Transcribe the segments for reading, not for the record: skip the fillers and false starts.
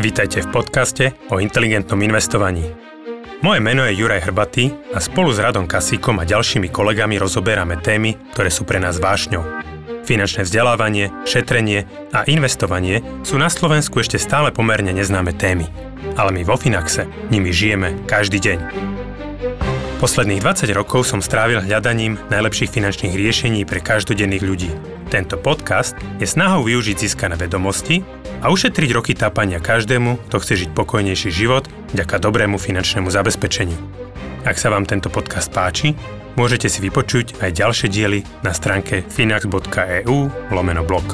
Vítajte v podcaste o inteligentnom investovaní. Moje meno je Juraj Hrbatý a spolu s Radom Kasíkom a ďalšími kolegami rozoberáme témy, ktoré sú pre nás vášňou. Finančné vzdelávanie, šetrenie a investovanie sú na Slovensku ešte stále pomerne neznáme témy. Ale my vo Finaxe nimi žijeme každý deň. Posledných 20 rokov som strávil hľadaním najlepších finančných riešení pre každodenných ľudí. Tento podcast je snahou využiť získané vedomosti a ušetriť roky tápania každému, kto chce žiť pokojnejší život vďaka dobrému finančnému zabezpečeniu. Ak sa vám tento podcast páči, môžete si vypočuť aj ďalšie diely na stránke finax.eu/blog.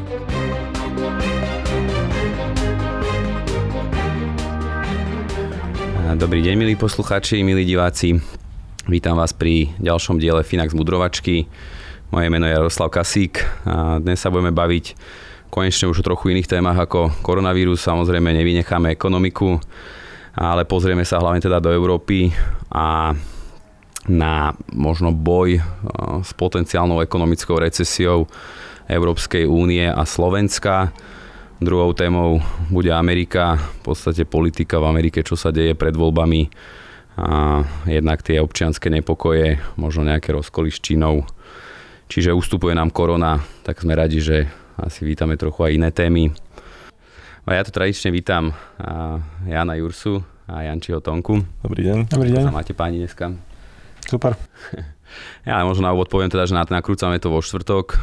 Dobrý deň, milí poslucháči, milí diváci. Vítam vás pri ďalšom diele Finax Mudrovačky. Moje meno je Jaroslav Kasík a dnes sa budeme baviť konečne už o trochu iných témach ako koronavírus. Samozrejme nevynecháme ekonomiku, ale pozrieme sa hlavne teda do Európy a na možno boj s potenciálnou ekonomickou recesiou Európskej únie a Slovenska. Druhou témou bude Amerika, v podstate politika v Amerike, čo sa deje pred voľbami. A jednak tie občianske nepokoje, možno nejaké rozkoly s Čínou. Čiže ustupuje nám korona, tak sme radi, že asi vítame trochu aj iné témy. A ja tu tradične vítam Jana Jursu a Jančiho Tonku. Dobrý deň. Dobrý deň. Ako sa máte páni dneska? Super. Ja možno na úvod poviem teda, že nakrúcame to vo štvrtok,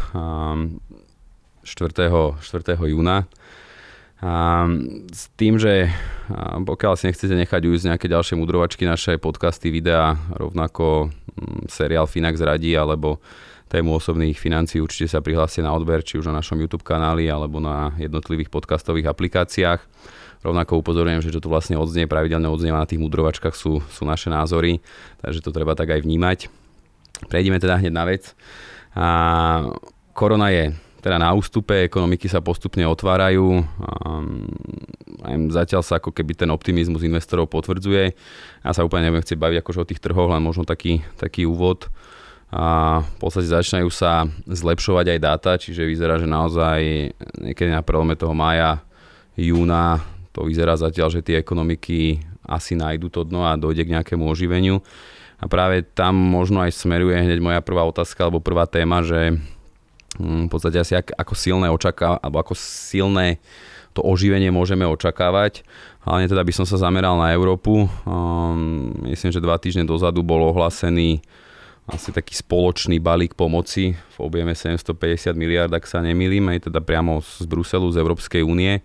4. júna. S tým, že pokiaľ si nechcete nechať ujsť nejaké ďalšie mudrovačky, naše podcasty, videá, rovnako seriál Finax radí alebo tému osobných financií, určite sa prihláste na odber, či už na našom YouTube kanáli alebo na jednotlivých podcastových aplikáciách. Rovnako upozorňujem, že čo tu vlastne pravidelne odznieva na tých mudrovačkách sú naše názory, takže to treba tak aj vnímať. Prejdeme teda hneď na vec. Korona je teda na ústupe, ekonomiky sa postupne otvárajú. Zatiaľ sa ako keby ten optimizmus investorov potvrdzuje. Ja sa úplne nebudem chcieť baviť akože o tých trhoch, len možno taký úvod. V podstate začínajú sa zlepšovať aj dáta, čiže vyzerá, že naozaj niekedy na prelome toho mája, júna to vyzerá zatiaľ, že tie ekonomiky asi nájdu to dno a dojde k nejakému oživeniu. A práve tam možno aj smeruje hneď moja prvá otázka alebo prvá téma, že v podstate asi ako silné to oživenie môžeme očakávať. Hlavne teda by som sa zameral na Európu. Myslím, že 2 týždne dozadu bol ohlásený asi taký spoločný balík pomoci v objeme 750 miliárd, ak sa nemýlim, aj teda priamo z Bruselu, z Európskej únie.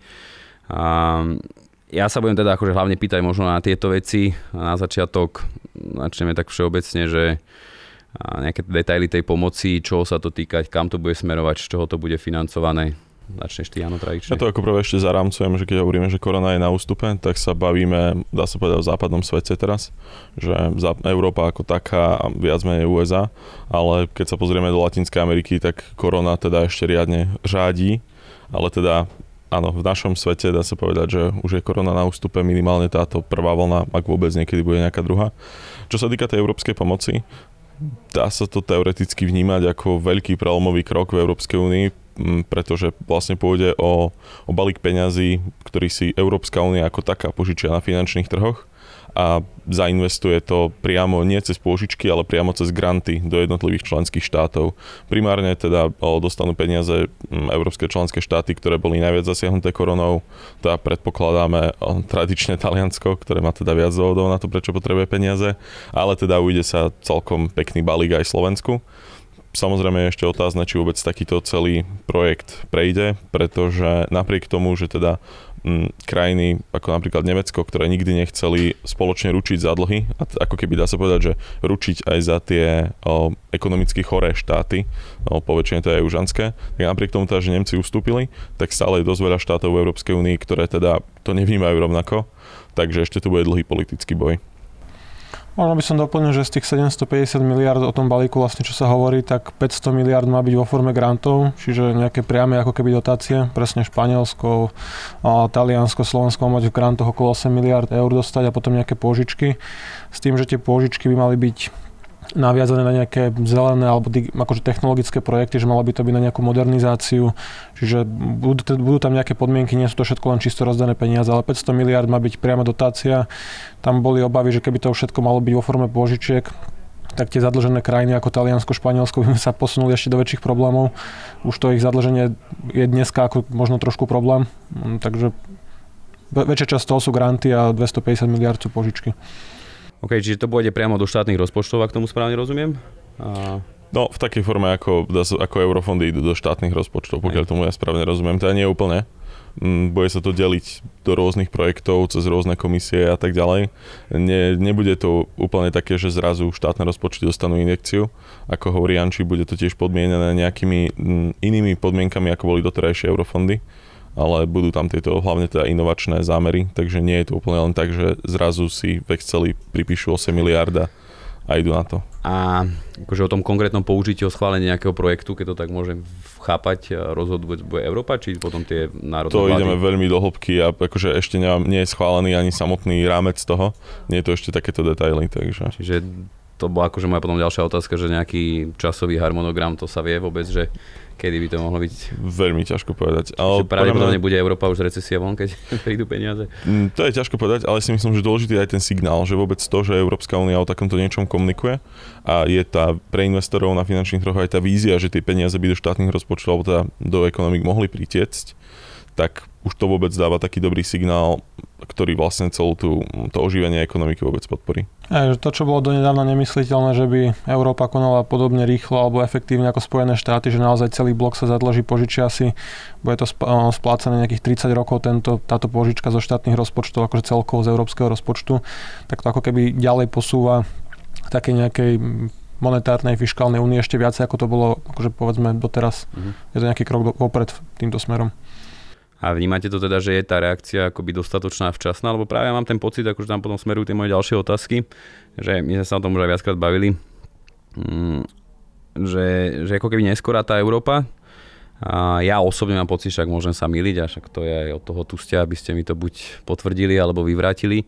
Ja sa budem teda akože hlavne pýtať možno na tieto veci. Na začiatok začneme tak všeobecne, že nejaké detaily tej pomoci, čoho sa to týkať, kam to bude smerovať, z čoho to bude financované. Začneš ty, Jano, tradične. Ja to ako prvé ešte zarámcujem, že keď hovoríme, že korona je na ústupe, tak sa bavíme, dá sa povedať, o západnom svete teraz, že Európa ako taká a viac menej USA, ale keď sa pozrieme do Latinskej Ameriky, tak korona teda ešte riadne řádí, ale teda áno, v našom svete dá sa povedať, že už je korona na ústupe, minimálne táto prvá vlna, ak vôbec niekedy bude nejaká druhá. Čo sa týka tej európskej pomoci, dá sa to teoreticky vnímať ako veľký prelomový krok v Európskej únii, pretože vlastne pôjde o balík peňazí, ktorý si Európska únia ako taká požičia na finančných trhoch a zainvestuje to priamo nie cez pôžičky, ale priamo cez granty do jednotlivých členských štátov. Primárne teda dostanú peniaze európske členské štáty, ktoré boli najviac zasiahnuté koronou. Teda predpokladáme tradične Taliansko, ktoré má teda viac dôvodov na to, prečo potrebuje peniaze, ale teda ujde sa celkom pekný balík aj Slovensku. Samozrejme je ešte otázne, či vôbec takýto celý projekt prejde, pretože napriek tomu, že teda krajiny ako napríklad Nemecko, ktoré nikdy nechceli spoločne ručiť za dlhy, a ako keby dá sa povedať, že ručiť aj za tie ekonomicky choré štáty, poväčšine to je južanské, tak napriek tomu teda, že Nemci ustúpili, tak stále je dosť veľa štátov v Európskej únii, ktoré teda to nevnímajú rovnako, takže ešte tu bude dlhý politický boj. Možno by som doplnil, že z tých 750 miliard o tom balíku vlastne čo sa hovorí, tak 500 miliard má byť vo forme grantov, čiže nejaké priame ako keby dotácie, presne Španielsko, Taliansko, Slovensko má mať v grantoch okolo 8 miliard eur dostať a potom nejaké pôžičky. S tým, že tie pôžičky by mali byť naviazané na nejaké zelené alebo akože technologické projekty, že malo by to byť na nejakú modernizáciu. Čiže budú tam nejaké podmienky, nie sú to všetko len čisto rozdané peniaze, ale 500 miliárd má byť priama dotácia. Tam boli obavy, že keby to všetko malo byť vo forme pôžičiek, tak tie zadlžené krajiny ako Taliansko, Španielsko by sa posunuli ešte do väčších problémov. Už to ich zadlženie je dneska ako možno trošku problém. Takže väčšia časť toho sú granty a 250 miliárd sú požičky. OK, čiže to pôjde priamo do štátnych rozpočtov, ak tomu správne rozumiem? No, v takej forme, ako eurofondy idú do štátnych rozpočtov, pokiaľ tomu ja správne rozumiem. Teda nie je úplne. Bude sa to deliť do rôznych projektov, cez rôzne komisie a tak ďalej. Nebude to úplne také, že zrazu štátne rozpočty dostanú injekciu. Ako hovorí Janči, bude to tiež podmienené nejakými inými podmienkami, ako boli doterajšie eurofondy. Ale budú tam tieto hlavne teda inovačné zámery, takže nie je to úplne len tak, že zrazu si v Exceli pripíšu 8 miliárd a idú na to. A akože o tom konkrétnom použití, o schválení nejakého projektu, keď to tak môžem chápať, rozhoduje Európa, či potom tie národné vlády? To ideme veľmi do hĺbky a akože ešte nie je schválený ani samotný rámec toho, nie je to ešte takéto detaily, takže... Čiže to bola akože moja potom ďalšia otázka, že nejaký časový harmonogram, to sa vie vôbec, že kedy by to mohlo byť? Veľmi ťažko povedať. Ale pravdepodobne bude Európa už recesia von, keď prídu peniaze? To je ťažko povedať, ale si myslím, že dôležitý je aj ten signál, že vôbec to, že Európska únia o takomto niečom komunikuje a je tá pre investorov na finančných trhoch aj tá vízia, že tie peniaze by do štátnych rozpočtov alebo teda do ekonomík mohli pritiecť, tak už to vôbec dáva taký dobrý signál, ktorý vlastne celú to oživenie ekonomiky vôbec podporí. To, čo bolo donedávna nemysliteľné, že by Európa konala podobne rýchlo alebo efektívne ako Spojené štáty, že naozaj celý blok sa zadlží, požičia si, bude to splácané nejakých 30 rokov táto požička zo štátnych rozpočtov, akože celkovo z európskeho rozpočtu, tak to ako keby ďalej posúva také nejakej monetárnej, fiškálnej únie ešte viacej, ako to bolo, akože povedzme doteraz. Je to nejaký krok vopred týmto smerom. A vnímate to teda, že je tá reakcia akoby dostatočná včasná, lebo práve ja mám ten pocit, akože tam potom smerujú tie moje ďalšie otázky, že my sme sa o tom už aj viackrát bavili, že ako keby neskorá tá Európa. A ja osobne mám pocit, však môžem sa myliť, a však to je aj od toho tu ste, aby ste mi to buď potvrdili, alebo vyvrátili.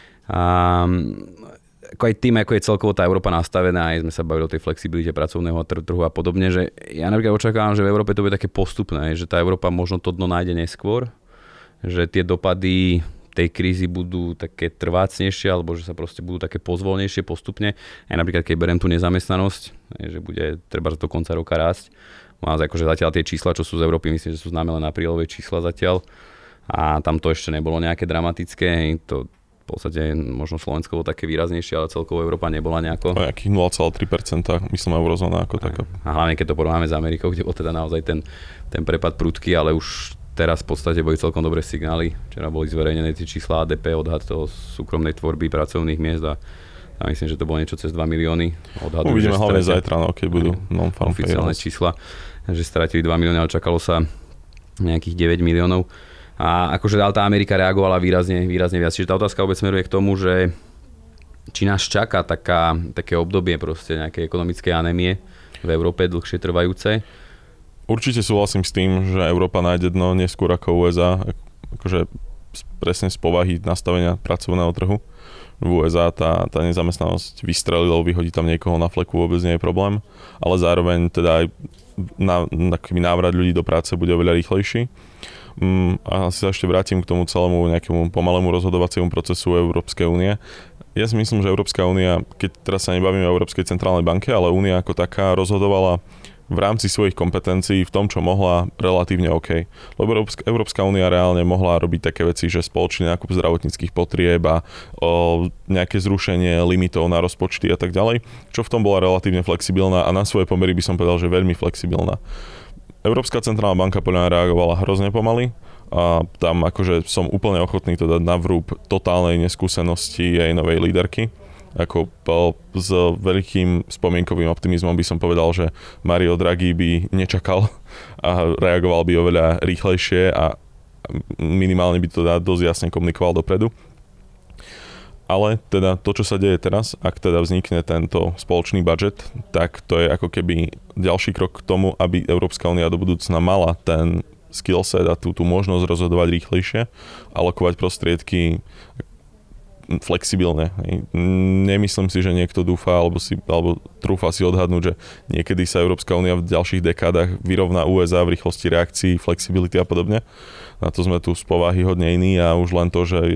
Ako aj tým, ako je celkovo tá Európa nastavená, aj sme sa bavili o tej flexibilite pracovného trhu a podobne, že ja napríklad očakávam, že v Európe to bude také postupné, že tá Európa možno to dno nájde neskôr, že tie dopady tej krízy budú také trvácnejšie, alebo že sa proste budú také pozvolnejšie postupne. Aj napríklad, keď beriem tú nezamestnanosť, že bude treba do konca roka rásť. A akože zatiaľ tie čísla, čo sú z Európy, myslím, že sú známe len aprílové čísla zatiaľ. A tam to ešte nebolo nejaké dramatické. To v podstate možno Slovensko bolo také výraznejšie, ale celkovo Európa nebola nejako. O nejakých 0,3%, myslím eurozóna ako taká. A hlavne keď to porovnáme s Amerikou, kde bol teda naozaj ten prepad prudký, ale už teraz v podstate boli celkom dobré signály. Včera boli zverejnené tie čísla ADP, odhad toho súkromnej tvorby pracovných miest a myslím, že to bolo niečo cez 2 milióny. Uvidíme hlavne zajtra, keď budú non-farm oficiálne čísla, že stratili 2 milióny, ale čakalo sa nejakých 9 miliónov. A akože tá Amerika reagovala výrazne viac. Čiže tá otázka vôbec smeruje k tomu, že či nás čaká také obdobie proste nejakej ekonomickej anémie v Európe dlhšie trvajúce. Určite súhlasím s tým, že Európa nájde dno neskôr ako USA, akože presne z povahy nastavenia pracovného trhu. V USA tá nezamestnanosť vystrelila, vyhodí tam niekoho na fleku, vôbec nie je problém, ale zároveň teda aj návrat ľudí do práce bude oveľa rýchlejší. A sa ešte vrátim k tomu celému nejakému pomalému rozhodovaciemu procesu Európskej únie. Ja si myslím, že Európska únia, keď teraz sa nebavíme o Európskej centrálnej banke, ale únia ako taká rozhodovala v rámci svojich kompetencií v tom, čo mohla, relatívne OK. Lebo Európska únia reálne mohla robiť také veci, že spoločný nákup zdravotníckych potrieb a nejaké zrušenie limitov na rozpočty a tak ďalej, čo v tom bola relatívne flexibilná a na svoje pomery by som povedal, že veľmi flexibilná. Európska centrálna banka podľa mňa reagovala hrozne pomaly a tam akože som úplne ochotný to dať na vrúb totálnej neskúsenosti jej novej líderky. Ako s veľkým spomienkovým optimizmom by som povedal, že Mario Draghi by nečakal a reagoval by oveľa rýchlejšie a minimálne by to dosť jasne komunikoval dopredu. Ale teda to, čo sa deje teraz, ak teda vznikne tento spoločný budžet, tak to je ako keby ďalší krok k tomu, aby Európska únia do budúcna mala ten skillset a tú možnosť rozhodovať rýchlejšie, alokovať prostriedky flexibilne. Nemyslím si, že niekto dúfa alebo trúfa si odhadnúť, že niekedy sa Európska únia v ďalších dekádach vyrovná USA v rýchlosti reakcií, flexibility a podobne. Na to sme tu z povahy hodne iní a už len to, že je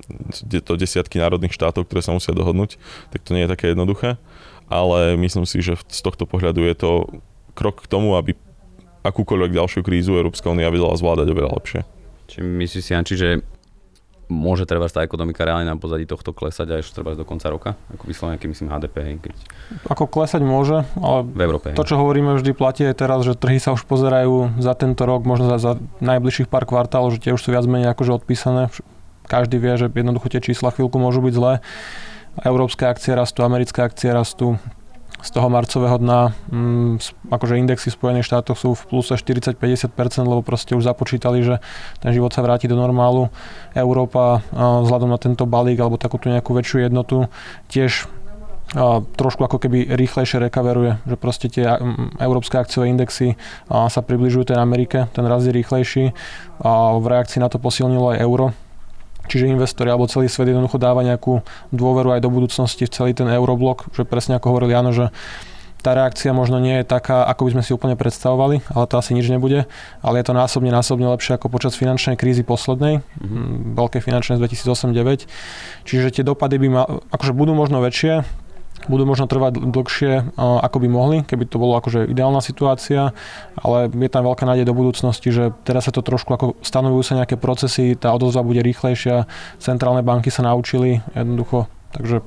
to desiatky národných štátov, ktoré sa musia dohodnúť, tak to nie je také jednoduché. Ale myslím si, že z tohto pohľadu je to krok k tomu, aby akúkoľvek ďalšiu krízu Európska únia vedela zvládať oveľa lepšie. Čiže myslíš si, Janči, že môže treba tá ekonomika reálne na pozadí tohto klesať aj treba do konca roka? Ako vyslovene, aký myslím HDP, keď... Ako klesať môže, ale v Európe, to, čo hovoríme vždy platí aj teraz, že trhy sa už pozerajú za tento rok, možno za najbližších pár kvartálov, že tie už sú viac menej akože odpísané. Každý vie, že jednoducho tie čísla chvíľku môžu byť zlé. Európske akcie rastú, americké akcie rastú. Z toho marcového dna akože indexy v Spojených štátoch sú v pluse 40-50%, lebo proste už započítali, že ten život sa vráti do normálu. Európa vzhľadom na tento balík alebo takúto nejakú väčšiu jednotu tiež trošku ako keby rýchlejšie recoveruje, že proste tie európske akciové indexy sa približujú tej Amerike, ten raz je rýchlejší a v reakcii na to posilnilo aj euro. Čiže investori alebo celý svet jednoducho dáva nejakú dôveru aj do budúcnosti v celý ten euroblok, že presne ako hovoril Jano, že tá reakcia možno nie je taká, ako by sme si úplne predstavovali, ale to asi nič nebude, ale je to násobne lepšie ako počas finančnej krízy poslednej, veľkej finančnej z 2008-2009. Čiže tie dopady akože budú možno väčšie, budú možno trvať dlhšie, ako by mohli, keby to bolo akože ideálna situácia, ale je tam veľká nádej do budúcnosti, že teraz sa to trošku ako stanovujú sa nejaké procesy, tá odozva bude rýchlejšia, centrálne banky sa naučili jednoducho, takže...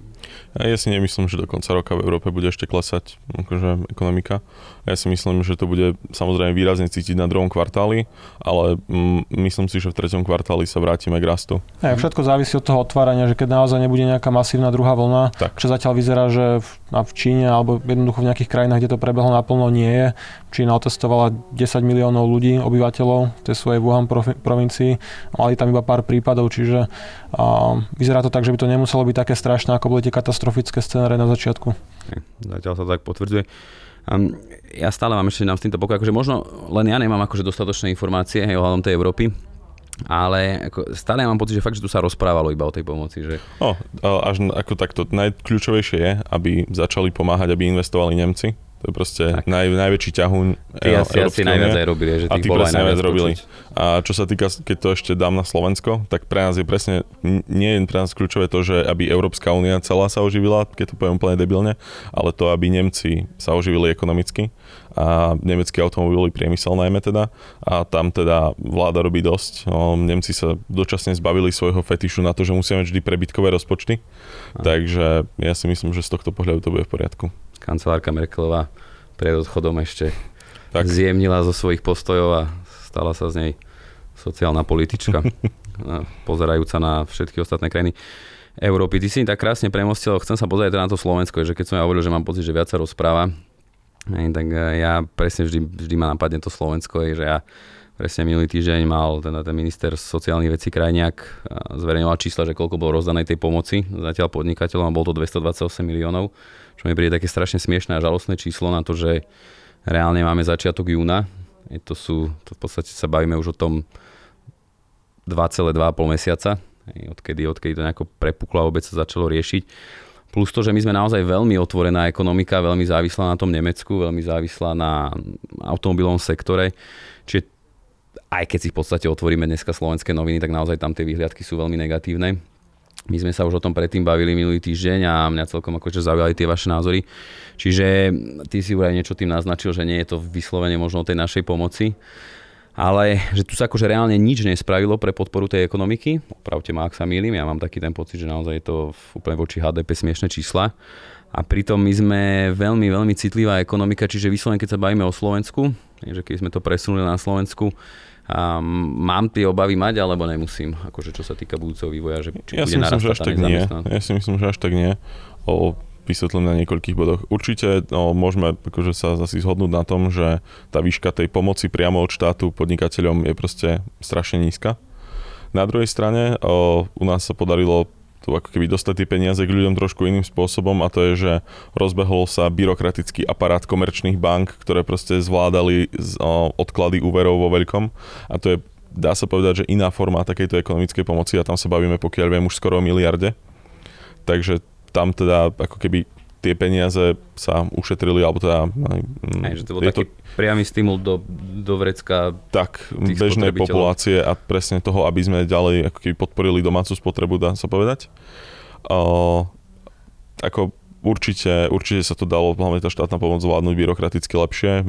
Ja si nemyslím, že do konca roka v Európe bude ešte klesať akože ekonomika. Ja si myslím, že to bude samozrejme výrazne cítiť na druhom kvartáli, ale myslím si, že v treťom kvartáli sa vrátime k rastu. Všetko závisí od toho otvárania, že keď naozaj nebude nejaká masívna druhá vlna, čo zatiaľ vyzerá, že v Číne alebo jednoducho v nejakých krajinách, kde to prebehlo naplno, nie je. Čína otestovala 10 miliónov ľudí, obyvateľov tej svojej Wuhan provincii, mali tam iba pár prípadov, čiže vyzerá to tak, že by to nemuselo byť také strašné, ako boli tie katastrofické scenáre na začiatku. Zatiaľ sa tak potvrdzuje. Ja stále mám ešte nám s týmto pokoj, akože možno len ja nemám akože dostatočné informácie ohľadom tej Európy, ale stále ja mám pocit, že fakt, že tu sa rozprávalo iba o tej pomoci. Že... Až ako takto najkľúčovejšie je, aby začali pomáhať, aby investovali Nemci. To je proste najväčší ťahuň Európskej únie. Asi najviac aj robili, že tých bolo aj najviac robili. A čo sa týka, keď to ešte dám na Slovensko, tak pre nás je presne, nie je pre nás kľúčové to, že aby Európska únia celá sa oživila, keď to poviem úplne debilne, ale to, aby Nemci sa oživili ekonomicky a nemecký automobilový priemysel najmä teda. A tam teda vláda robí dosť. Nemci sa dočasne zbavili svojho fetišu na to, že musia mať vždy prebytkové rozpočty. Takže ja si myslím, že z tohto pohľadu to bude v poriadku. Kancelárka Merkelová pred odchodom ešte zjemnila zo svojich postojov a stala sa z nej sociálna politička, pozerajúca na všetky ostatné krajiny Európy. Ty si tak krásne premostil, chcem sa pozrieť na to Slovensko, že keď som ja hovoril, že mám pocit, že viac sa rozpráva, tak ja presne vždy ma napadne to Slovensko, že ja presne minulý týždeň mal ten minister sociálnych vecí Krajniak zverejňoval čísla, že koľko bolo rozdanej tej pomoci zatiaľ podnikateľom a bol to 228 miliónov, čo mi príde také strašne smiešné a žalostné číslo na to, že reálne máme začiatok júna. To v podstate sa bavíme už o tom 2,5 mesiaca, odkedy to nejako prepuklo a vôbec sa začalo riešiť. Plus to, že my sme naozaj veľmi otvorená ekonomika, veľmi závislá na tom Nemecku, veľmi závislá na automobilovom sektore. Čiže aj keď si v podstate otvoríme dneska slovenské noviny, tak naozaj tam tie výhľadky sú veľmi negatívne. My sme sa už o tom predtým bavili minulý týždeň a mňa celkom akože zaujali tie vaše názory. Čiže ty si už aj niečo tým naznačil, že nie je to vyslovene možno tej našej pomoci, ale že tu sa akože reálne nič nespravilo pre podporu tej ekonomiky. Opravte ma, ak sa mýlim, ja mám taký ten pocit, že naozaj je to úplne voči HDP smiešné čísla. A pritom my sme veľmi, veľmi citlivá ekonomika, čiže vyslovene, keď sa bavíme o Slovensku, že keď sme to presunuli na Slovensku, mám tie obavy mať, alebo nemusím? Akože čo sa týka budúceho vývoja, že či bude narastať tá nezamestnanosť? Ja si myslím, že až tak nie. Vysvetlím na niekoľkých bodoch. Určite môžeme akože sa zase zhodnúť na tom, že tá výška tej pomoci priamo od štátu podnikateľom je proste strašne nízka. Na druhej strane u nás sa podarilo ako keby dostať tie peniaze k ľuďom trošku iným spôsobom a to je, že rozbehol sa byrokratický aparát komerčných bank, ktoré proste zvládali odklady úverov vo veľkom a to je dá sa povedať, že iná forma takejto ekonomickej pomoci a tam sa bavíme, pokiaľ viem, už skoro o miliarde. Takže tam teda ako keby tie peniaze sa ušetrili, alebo teda... Že to bol taký priamy stimul do vrecka tak, bežnej populácie a presne toho, aby sme ďalej ako keby podporili domácu spotrebu, dá sa povedať. Ako určite sa to dalo, hlavne tá štátna pomoc zvládnuť byrokraticky lepšie,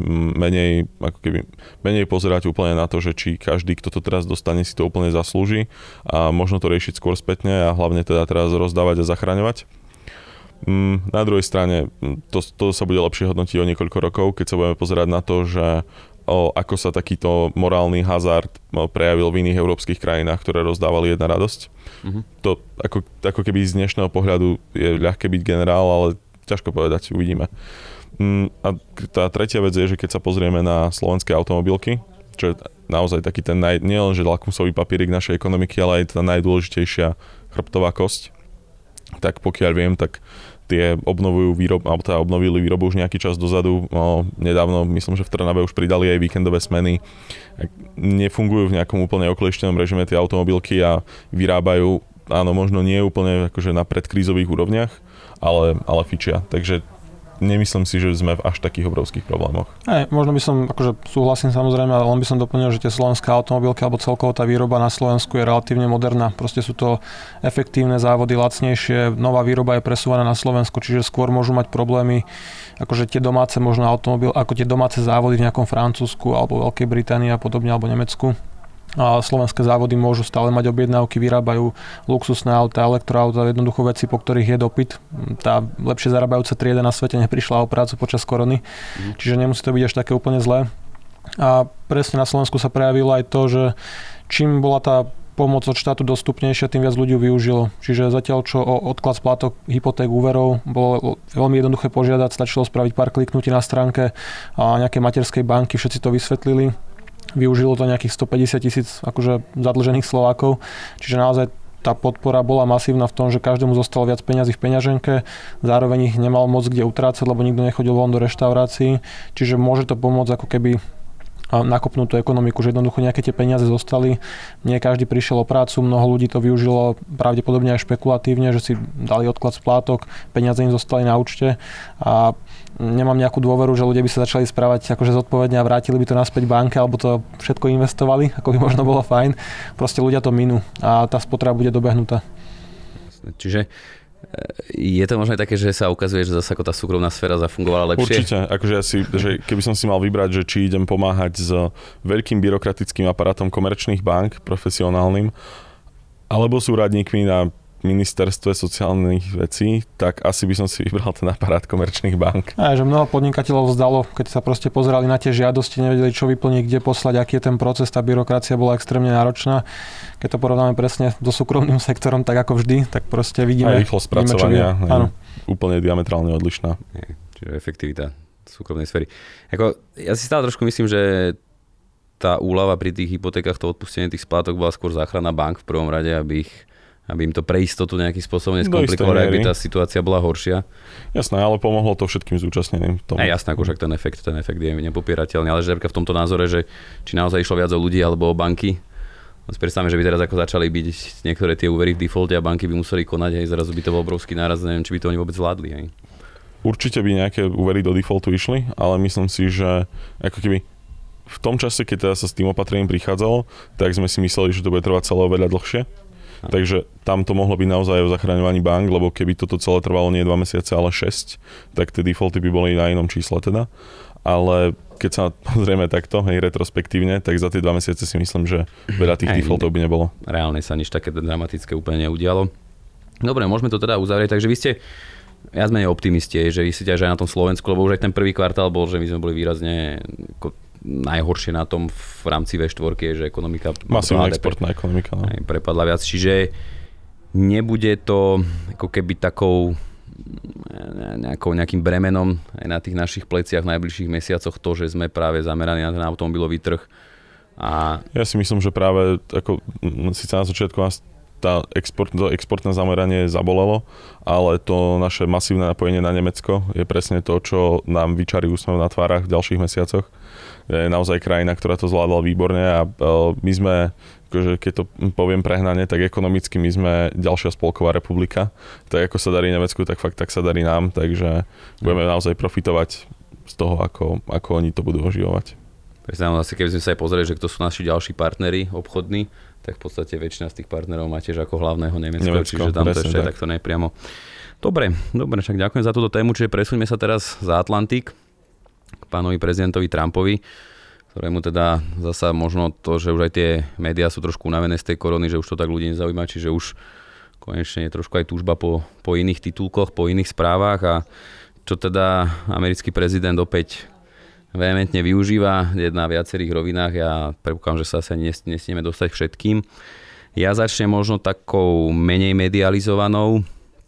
menej pozerať úplne na to, že či každý, kto to teraz dostane, si to úplne zaslúži a možno to riešiť skôr spätne a hlavne teda teraz rozdávať a zachraňovať. Na druhej strane to sa bude lepšie hodnotiť o niekoľko rokov, keď sa budeme pozerať na to, že ako sa takýto morálny hazard prejavil v iných európskych krajinách, ktoré rozdávali jedna radosť. To ako keby z dnešného pohľadu je ľahké byť generál, ale ťažko povedať, uvidíme. A tá tretia vec je, že keď sa pozrieme na slovenské automobilky, čo je naozaj taký ten nielenže lakmusový papierik našej ekonomiky, ale aj tá najdôležitejšia chrbtová kosť, tak pokiaľ viem, tak tie obnovili výrobu už nejaký čas dozadu. Nedávno, myslím, že v Trnave už pridali aj víkendové smeny. Nefungujú v nejakom úplne oklieštenom režime tie automobilky a vyrábajú, áno, možno nie úplne akože na predkrízových úrovniach, ale fičia. Takže nemyslím si, že sme v až takých obrovských problémoch. Možno by som, akože súhlasím samozrejme, ale len by som doplnil, že tie slovenské automobilky alebo celkovo tá výroba na Slovensku je relatívne moderná. Proste sú to efektívne závody, lacnejšie, nová výroba je presúvaná na Slovensku, čiže skôr môžu mať problémy akože tie domáce možno ako tie domáce závody v nejakom Francúzsku alebo Veľkej Británii a podobne, alebo Nemecku. A slovenské závody môžu stále mať objednávky, vyrábajú luxusné auta, elektroauta, jednoducho veci, po ktorých je dopyt. Tá lepšie zarábajúca trieda na svete neprišla o prácu počas korony, čiže nemusí to byť až také úplne zlé. A presne na Slovensku sa prejavilo aj to, že čím bola tá pomoc od štátu dostupnejšia, tým viac ľudí využilo. Čiže zatiaľ, čo odklad splátok hypoték, úverov bolo veľmi jednoduché požiadať, stačilo spraviť pár kliknutí na stránke a nejaké materskej banky, všetci to vysvetlili. Využilo to nejakých 150 000 akože zadlžených Slovákov, čiže naozaj tá podpora bola masívna v tom, že každému zostalo viac peňazí v peňaženke, zároveň ich nemal moc kde utrácať, lebo nikto nechodil von do reštaurácií, čiže môže to pomôcť ako keby nakopnúť tú ekonomiku, že jednoducho nejaké tie peniaze zostali, nie každý prišiel o prácu, mnoho ľudí to využilo pravdepodobne aj špekulatívne, že si dali odklad splátok, peniaze im zostali na účte a nemám nejakú dôveru, že ľudia by sa začali správať akože zodpovedne a vrátili by to naspäť banke alebo to všetko investovali, ako by možno bolo fajn. Proste ľudia to minú a tá spotreba bude dobehnutá. Čiže je to možno aj také, že sa ukazuje, že zase ako tá súkromná sféra zafungovala lepšie? Určite, akože že keby som si mal vybrať, že či idem pomáhať s veľkým byrokratickým aparátom komerčných bank, profesionálnym, alebo s úradníkmi na ministerstve sociálnych vecí, tak asi by som si vybral ten aparát komerčných bank. Že mnoho podnikateľov vzdalo, keď sa proste pozerali na tie žiadosti, nevedeli, čo vyplniť, kde poslať, aký je ten proces, tá byrokracia bola extrémne náročná. Keď to porovnáme presne so súkromným sektorom, tak ako vždy, tak proste vidíme. Aj rýchlosť spracovania úplne diametrálne odlišná. Čiže efektivita súkromnej sféry. Ja si stále trošku myslím, že tá úľava pri tých hypotékach, to odpustenie tých splátok bola skôr záchrana bank v prvom rade, aby im to pre istotu nejakým spôsobom neskomplikovali, aby tá situácia bola horšia. Jasné, ale pomohlo to všetkým zúčastneným. Jasné, akože ten efekt je nepopierateľný, ale že v tomto názore, že či naozaj išlo viac o ľudí alebo o banky. Predstavme, že by teraz ako začali byť niektoré tie úvery v defalte a banky by museli konať, zrazu by to bol obrovský náraz, neviem, či by to oni vôbec zvládli. Hej. Určite by nejaké úvery do defaultu išli, ale myslím si, že ako keby v tom čase, keď teda sa s tým opatrením prichádzalo, tak sme si mysleli, že to bude trvať celé oveľa dlhšie. Takže tam to mohlo byť naozaj o zachraňovaní bank, lebo keby toto celé trvalo nie 2 mesiace, ale 6, tak tie defaulty by boli na inom čísle teda. Ale keď sa pozrieme takto, retrospektívne, tak za tie 2 mesiace si myslím, že veľa tých defaultov by nebolo. Reálne sa nič také dramatické úplne neudialo. Dobre, môžeme to teda uzavrieť, takže vy ste viac menej optimisti, že vy ste aj na tom Slovensku, lebo už aj ten prvý kvartál bol, že my sme boli výrazne najhoršie na tom v rámci V4, že ekonomika... Masívna exportná ekonomika. No. Prepadla viac, čiže nebude to ako keby nejakým bremenom aj na tých našich pleciach v najbližších mesiacoch to, že sme práve zameraní na ten automobilový trh. Ja si myslím, že práve ako síce na začiatku nás to exportné zameranie zabolelo, ale to naše masívne napojenie na Nemecko je presne to, čo nám vyčarí úsmev na tvárach v ďalších mesiacoch. Je naozaj krajina, ktorá to zvládla výborne a my sme, akože keď to poviem prehnane, tak ekonomicky my sme ďalšia spolková republika. Tak ako sa darí Nemecku, tak fakt tak sa darí nám, takže budeme naozaj profitovať z toho, ako oni to budú oživovať. Presne, asi keby sme sa aj pozreli, že kto sú naši ďalší partneri obchodní, tak v podstate väčšina z tých partnerov má tiež ako hlavného Nemecko, čiže tam to ešte takto nepriamo. Dobre, však ďakujem za túto tému, čiže presuňme sa teraz za Atlantik k pánovi prezidentovi Trumpovi, ktorému teda zasa možno to, že už aj tie médiá sú trošku unavené z tej korony, že už to tak ľudí nezaujíma, čiže už konečne je trošku aj túžba po iných titulkoch, po iných správach a čo teda americký prezident opäť vehementne využíva na viacerých rovinách. Ja predpokladám, že sa asi nesmieme dostať všetkým. Ja začnem možno takou menej medializovanou.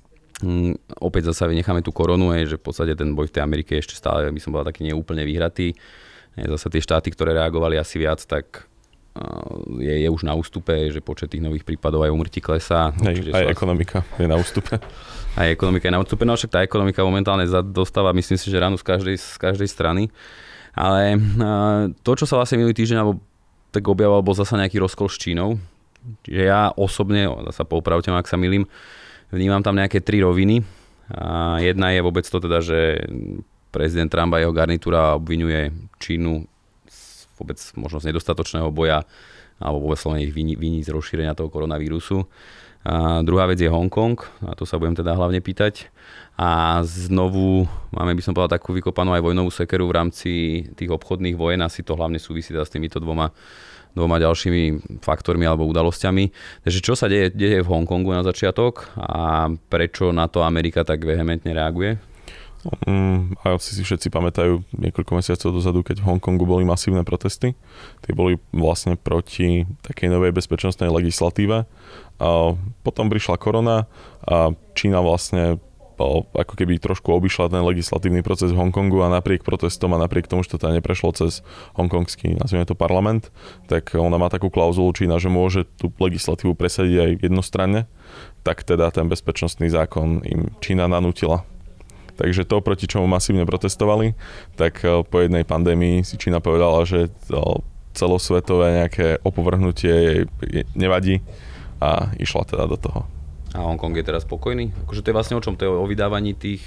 Opäť zase vynecháme tú koronu, že v podstate ten boj v tej Amerike ešte stále, by som povedal, taký neúplne vyhratý. Zase tie štáty, ktoré reagovali asi viac, tak je už na ústupe, že počet tých nových prípadov aj úmrtí klesá. Aj ekonomika je na ústupe. Aj ekonomika je na ústupe, no však tá ekonomika momentálne dostáva, myslím si, že ránu z každej strany. Ale to, čo sa vlastne minulý týždeň alebo tak objavoval, bol zasa nejaký rozkol s Čínou. Čiže ja osobne, zasa poupravte ma, ak sa milím, vnímam tam nejaké 3 roviny. Jedna je vôbec to teda, že prezident Trump a jeho garnitúra obviňuje Čínu vôbec možno z nedostatočného boja alebo vôbec slovene ich viní z rozšírenia toho koronavírusu. A druhá vec je Hongkong, a to sa budem teda hlavne pýtať. A znovu máme, by som povedal, takú vykopanú aj vojnovú sekeru v rámci tých obchodných vojen, asi to hlavne súvisí s týmito dvoma ďalšími faktormi alebo udalosťami. Takže čo sa deje v Hongkongu na začiatok a prečo na to Amerika tak vehementne reaguje? A si všetci pamätajú niekoľko mesiacov dozadu, keď v Hongkongu boli masívne protesty. Tie boli vlastne proti takej novej bezpečnostnej legislatíve. A potom prišla korona a Čína vlastne ako keby trošku obišla ten legislatívny proces v Hongkongu a napriek protestom a napriek tomu, že to teda neprešlo cez hongkongský, nazvime to parlament, tak ona má takú klauzulu Čína, že môže tú legislatívu presadiť aj jednostranne, tak teda ten bezpečnostný zákon im Čína nanútila. Takže to, proti čomu masívne protestovali, tak po jednej pandémii si Čína povedala, že celosvetové nejaké opovrhnutie jej nevadí a išla teda do toho. A Hongkong je teraz spokojný? Akože to je vlastne o čom? To je o vydávaní tých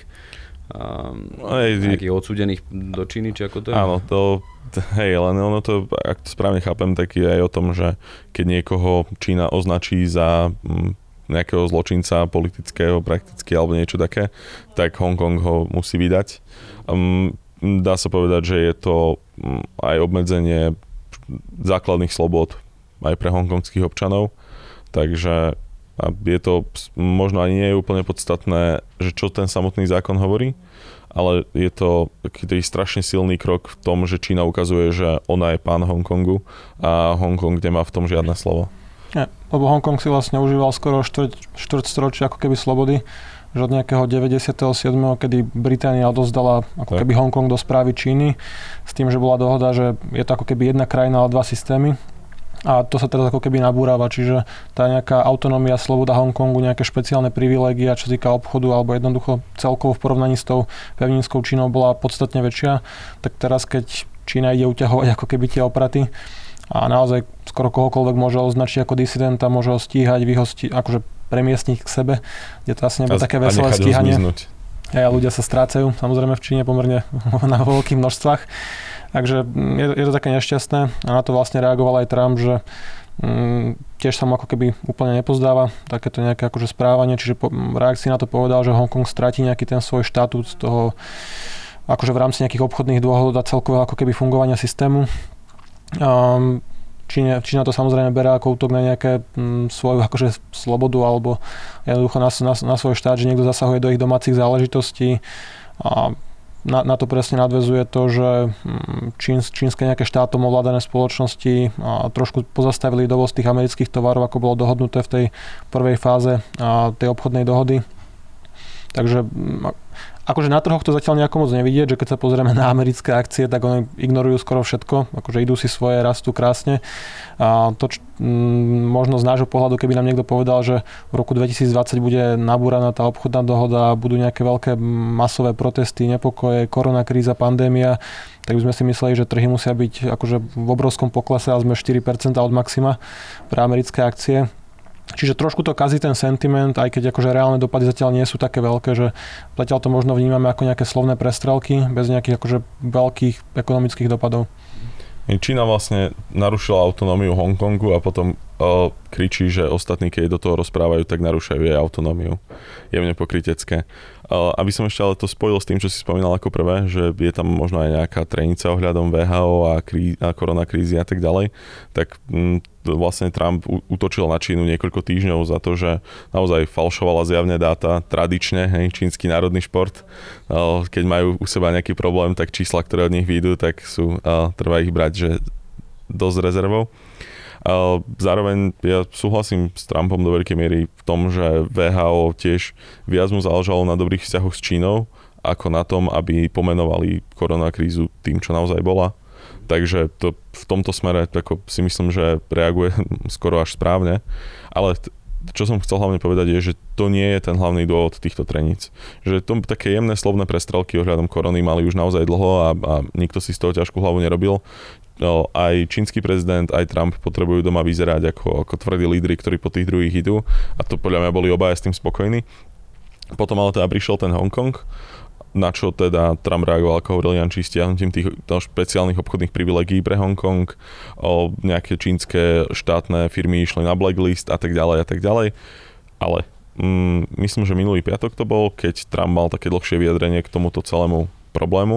nejakých odsúdených do Číny, či ako to je? Áno, len ono to, ak to správne chápem, tak je aj o tom, že keď niekoho Čína označí za nejakého zločinca politického prakticky alebo niečo také, tak Hongkong ho musí vydať. Dá sa povedať, že je to aj obmedzenie základných slobôd aj pre hongkongských občanov, takže je to možno ani nie je úplne podstatné, že čo ten samotný zákon hovorí, ale je to taký strašne silný krok v tom, že Čína ukazuje, že ona je pán Hongkongu a Hongkong nemá v tom žiadne slovo. Nie, lebo Hongkong si vlastne užíval skoro štvrťstoročie ako keby slobody, že od nejakého 97., kedy Británia odozdala ako keby Hongkong do správy Číny, s tým, že bola dohoda, že je to ako keby jedna krajina, ale 2 systémy. A to sa teraz ako keby nabúrava, čiže tá nejaká autonómia, sloboda Hongkongu, nejaké špeciálne privilégia, čo sa týka obchodu, alebo jednoducho celkovo v porovnaní s tou pevninskou Čínou bola podstatne väčšia. Tak teraz, keď Čína ide uťahovať ako keby tie opraty, a naozaj skoro kohokoľvek môže označiť ako disidenta, môže ho stíhať, vyhostiť, akože premiestniť k sebe, kde to asi nebude také veselé stíhanie. A ľudia sa strácajú, samozrejme v Číne pomerne na veľkých množstvách. Takže je to také nešťastné a na to vlastne reagoval aj Trump, že tiež sa mu ako keby úplne nepozdáva takéto nejaké akože správanie, čiže v reakcii na to povedal, že Hongkong stratí nejaký ten svoj štatút z toho, akože v rámci nejakých obchodných dôhod a celkového ako keby fungovania systému. Čína to samozrejme berá ako útok na nejaké svoju akože slobodu alebo jednoducho na svoj štát, že niekto zasahuje do ich domácich záležitostí a na to presne nadväzuje to, že čínske nejaké štátom ovládané spoločnosti trošku pozastavili dovoz tých amerických tovarov, ako bolo dohodnuté v tej prvej fáze tej obchodnej dohody. Takže Akože na trhoch to zatiaľ nejako moc nevidieť, že keď sa pozrieme na americké akcie, tak oni ignorujú skoro všetko, akože idú si svoje, rastú krásne. A to, možno z nášho pohľadu, keby nám niekto povedal, že v roku 2020 bude nabúraná tá obchodná dohoda, budú nejaké veľké masové protesty, nepokoje, koronakríza, pandémia, tak by sme si mysleli, že trhy musia byť akože v obrovskom poklese, ale sme 4% od maxima pre americké akcie. Čiže trošku to kazí ten sentiment, aj keď akože reálne dopady zatiaľ nie sú také veľké, že zatiaľ to možno vnímame ako nejaké slovné prestrelky bez nejakých akože veľkých ekonomických dopadov. Čína vlastne narušila autonómiu Hongkongu a potom kričí, že ostatní, keď do toho rozprávajú, tak narúšajú jej autonómiu. Jemne pokrytecké. Aby som ešte ale to spojil s tým, čo si spomínal ako prvé, že je tam možno aj nejaká trenica ohľadom VHO a koronakrízy a tak ďalej, tak vlastne Trump útočil na Čínu niekoľko týždňov za to, že naozaj falšovala zjavne dáta tradične, čínsky národný šport. Keď majú u seba nejaký problém, tak čísla, ktoré od nich vyjdú, tak treba ich brať, že dosť rezervou. Zároveň ja súhlasím s Trumpom do veľkej miery v tom, že VHO tiež viac mu záležalo na dobrých vzťahoch s Čínou, ako na tom, aby pomenovali koronakrízu tým, čo naozaj bola. Takže to v tomto smere tako si myslím, že reaguje skoro až správne. Ale čo som chcel hlavne povedať je, že to nie je ten hlavný dôvod týchto treníc. Že to také jemné slovné prestrelky ohľadom korony mali už naozaj dlho a nikto si z toho ťažkú hlavu nerobil. Aj čínsky prezident, aj Trump potrebujú doma vyzerať ako tvrdí lídri, ktorí po tých druhých idú a to podľa mňa boli obaja s tým spokojní. Potom ale teda prišiel ten Hongkong, na čo teda Trump reagoval, ako hovoril Janči, stiahnutím tých špeciálnych obchodných privilegií pre Hongkong, nejaké čínske štátne firmy išli na blacklist a tak ďalej a tak ďalej. Ale myslím, že minulý piatok to bol, keď Trump mal také dlhšie vyjadrenie k tomuto celému problému.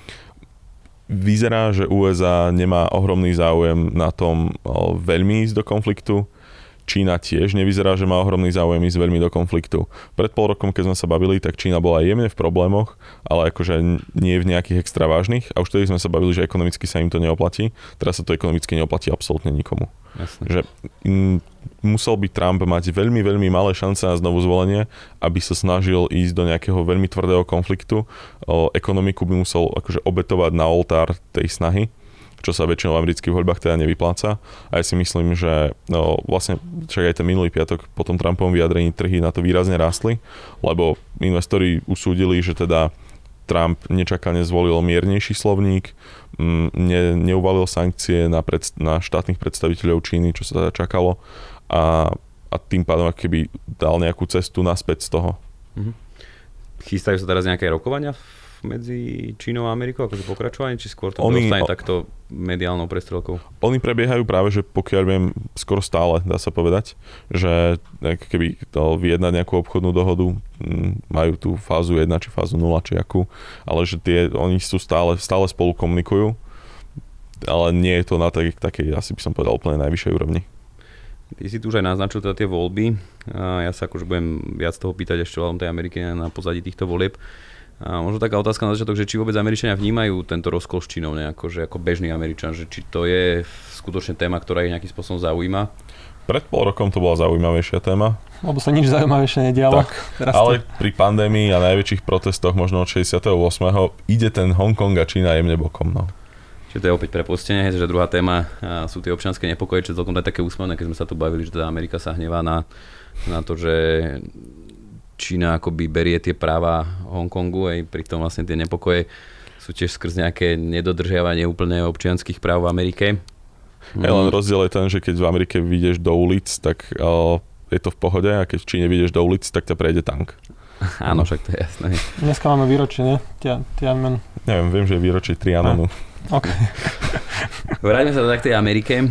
Vyzerá, že USA nemá ohromný záujem na tom veľmi ísť do konfliktu. Čína tiež nevyzerá, že má ohromný záujem ísť veľmi do konfliktu. Pred pol rokom, keď sme sa bavili, tak Čína bola jemne v problémoch, ale akože nie v nejakých extra vážnych. A už vtedy sme sa bavili, že ekonomicky sa im to neoplatí. Teraz sa to ekonomicky neoplatí absolútne nikomu. Jasne. Že musel by Trump mať veľmi, veľmi malé šance na znovu zvolenie, aby sa snažil ísť do nejakého veľmi tvrdého konfliktu. Ekonomiku by musel akože obetovať na oltár tej snahy, čo sa väčšinou v amerických voľbách teda nevypláca. A ja si myslím, že vlastne však aj ten minulý piatok po tom Trumpovom vyjadrení trhy na to výrazne rástli, lebo investori usúdili, že teda Trump nečakane zvolil miernejší slovník, neuvalil sankcie na štátnych predstaviteľov Číny, čo sa teda čakalo a tým pádom ako keby dal nejakú cestu naspäť z toho. Chystajú sa teraz nejaké rokovania medzi Čínou a Amerikou, akože pokračovanie, či skôr to dostane takto mediálnou prestrelkou? Oni prebiehajú práve, že pokiaľ viem, skoro stále, dá sa povedať, že keby to vyjednať nejakú obchodnú dohodu, majú tú fázu 1, či fázu 0, či akú, ale že oni sú stále spolu komunikujú, ale nie je to na takej, asi by som povedal, úplne najvyššej úrovni. Ty si tu už aj naznačil teda tie voľby. Ja sa akože budem viac toho pýtať ešte o tej Amerike na pozadí týchto volieb. A možno taká otázka na začiatok, že či vôbec Američania vnímajú tento rozkol s Čínou nejako, že ako bežný Američan, že či to je skutočne téma, ktorá ich nejakým spôsobom zaujíma? Pred pol rokom to bola zaujímavejšia téma. Lebo sa nič zaujímavejšie nedialo. Ale pri pandémii a najväčších protestoch možno od 68. ide ten Hongkong a Čína jemne bokom. No. Čiže to je opäť prepustenie, že druhá téma sú tie občianske nepokoje, čo je celkom také úsmevné, keď sme sa tu bavili, že teda Amerika sa hnevá na to, že Čína akoby berie tie práva Hongkongu, aj pritom vlastne tie nepokoje sú tiež skrz nejaké nedodržiavanie úplne občianskych práv v Amerike. Len rozdiel je ten, že keď v Amerike vyjdeš do ulic, tak je to v pohode, a keď v Číne vyjdeš do ulic, tak ťa prejde tank. Áno, však to je jasné. Dneska máme výročie, ne? Tiananmen. Neviem, viem, že je výročie Trianonu. OK. Vráťme sa teda k tej Amerike.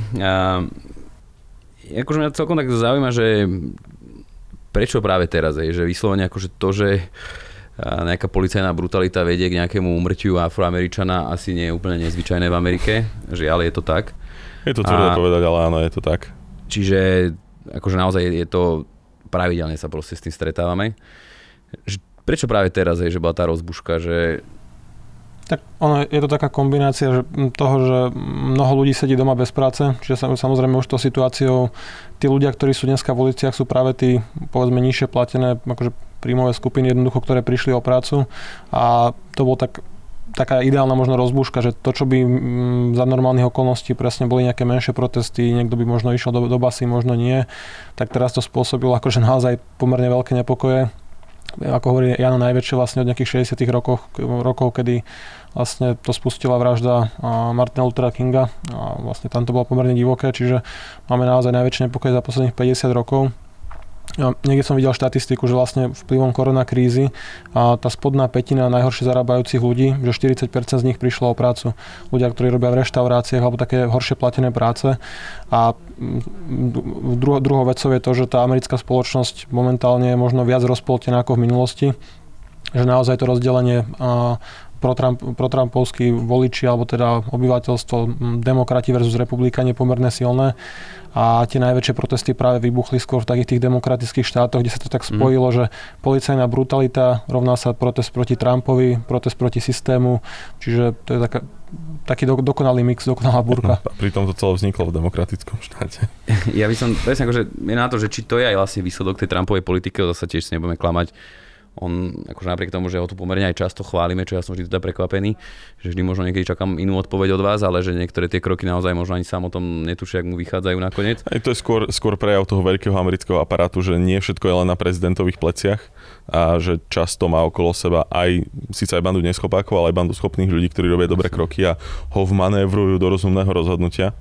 Akože mňa celkom tak zaujíma, že prečo práve teraz, že vyslovene akože to, že nejaká policajná brutalita vedie k nejakému úmrtiu Afroameričana, asi nie je úplne nezvyčajné v Amerike, žiaľ je to tak. Je to tvrdé povedať, ale áno, je to tak. Čiže akože naozaj je to pravidelne sa proste s tým stretávame. Prečo práve teraz, že bola tá rozbuška, že... Tak je to taká kombinácia toho, že mnoho ľudí sedí doma bez práce, čiže samozrejme už to situáciou tí ľudia, ktorí sú dneska v uliciach, sú práve tí, povedzme, nižšie platené, akože príjmové skupiny jednoducho, ktoré prišli o prácu a to bol taká ideálna možno rozbúška, že to, čo by za normálnych okolností presne boli nejaké menšie protesty, niekto by možno išiel do basy, možno nie, tak teraz to spôsobilo akože naozaj pomerne veľké nepokoje. Ako hovorí Jano, najväčšie vlastne od nejakých 60. rokov, kedy vlastne to spustila vražda Martina Luthera Kinga a vlastne tam to bolo pomerne divoké, čiže máme naozaj najväčšie nepokoje za posledných 50 rokov. Niekde som videl štatistiku, že vlastne vplyvom koronakrízy tá spodná pätina najhoršie zarábajúcich ľudí, že 40% z nich prišlo o prácu. Ľudia, ktorí robia v reštauráciách alebo také horšie platené práce. A druhou vecou je to, že tá americká spoločnosť momentálne je možno viac rozpoltená ako v minulosti. Že naozaj to rozdelenie protrampovskí voliči alebo teda obyvateľstvo, demokrati versus republikáni pomerne silné a tie najväčšie protesty práve vybuchli skôr v takých tých demokratických štátoch, kde sa to tak spojilo, že policajná brutalita rovná sa protest proti Trumpovi, protest proti systému, čiže to je taký dokonalý mix, dokonalá búrka. A pritom to celé vzniklo v demokratickom štáte. Ja by som, presne akože je na to, že či to je aj vlastne výsledok tej Trumpovej politiky, zase tiež si nebudeme klamať. On, akože napriek tomu, že ho tu pomerne aj často chválime, čo ja som vždy teda prekvapený, že vždy možno niekedy čakám inú odpoveď od vás, ale že niektoré tie kroky naozaj možno ani sám o tom netušia, ak mu vychádzajú nakoniec. Aj to je skôr prejav toho veľkého amerického aparátu, že nie všetko je len na prezidentových pleciach a že často má okolo seba síce aj bandu neschopákov, ale aj bandu schopných ľudí, ktorí robia dobré kroky a ho vmanévrujú do rozumného rozhodnutia.